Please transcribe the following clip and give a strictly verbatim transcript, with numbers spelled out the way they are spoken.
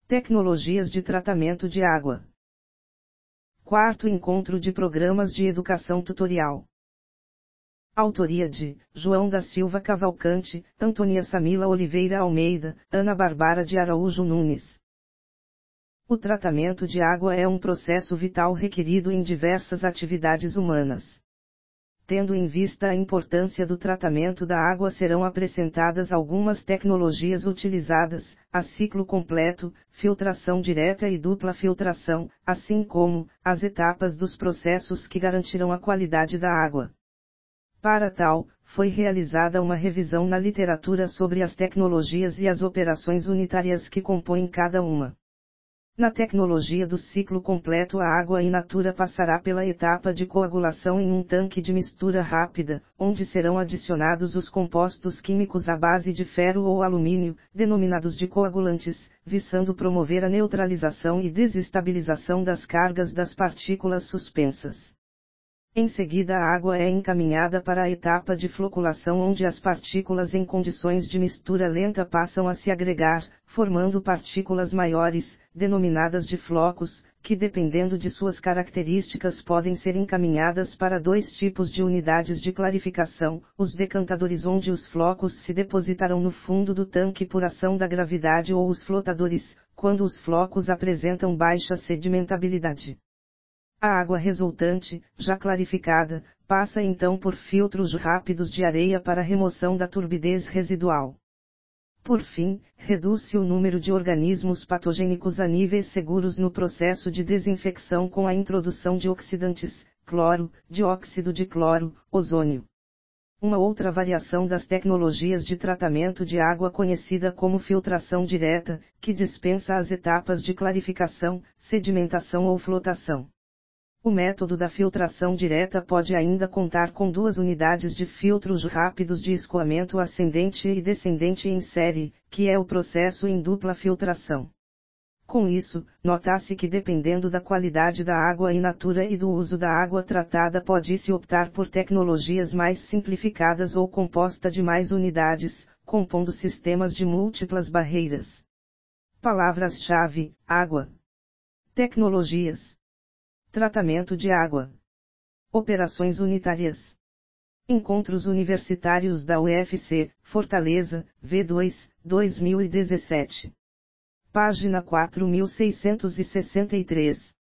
Tecnologias de tratamento de água. Quarto encontro de programas de educação tutorial. Autoria de João da Silva Cavalcante, Antônia Samila Oliveira Almeida, Ana Barbara de Araújo Nunes. O tratamento de água é um processo vital requerido em diversas atividades humanas. Tendo em vista a importância do tratamento da água, serão apresentadas algumas tecnologias utilizadas, a ciclo completo, filtração direta e dupla filtração, assim como as etapas dos processos que garantirão a qualidade da água. Para tal, foi realizada uma revisão na literatura sobre as tecnologias e as operações unitárias que compõem cada uma. Na tecnologia do ciclo completo, a água in natura passará pela etapa de coagulação em um tanque de mistura rápida, onde serão adicionados os compostos químicos à base de ferro ou alumínio, denominados de coagulantes, visando promover a neutralização e desestabilização das cargas das partículas suspensas. Em seguida, a água é encaminhada para a etapa de floculação, onde as partículas em condições de mistura lenta passam a se agregar, formando partículas maiores, denominadas de flocos, que dependendo de suas características podem ser encaminhadas para dois tipos de unidades de clarificação: os decantadores, onde os flocos se depositarão no fundo do tanque por ação da gravidade, ou os flotadores, quando os flocos apresentam baixa sedimentabilidade. A água resultante, já clarificada, passa então por filtros rápidos de areia para remoção da turbidez residual. Por fim, reduz-se o número de organismos patogênicos a níveis seguros no processo de desinfecção com a introdução de oxidantes, cloro, dióxido de cloro, ozônio. Uma outra variação das tecnologias de tratamento de água conhecida como filtração direta, que dispensa as etapas de clarificação, sedimentação ou flotação. O método da filtração direta pode ainda contar com duas unidades de filtros rápidos de escoamento ascendente e descendente em série, que é o processo em dupla filtração. Com isso, nota-se que dependendo da qualidade da água in natura e do uso da água tratada, pode-se optar por tecnologias mais simplificadas ou composta de mais unidades, compondo sistemas de múltiplas barreiras. Palavras-chave: água. Tecnologias. Tratamento de água. Operações unitárias. Encontros Universitários da U F C, Fortaleza, V dois, dois mil e dezessete. Página quatro mil seiscentos e sessenta e três.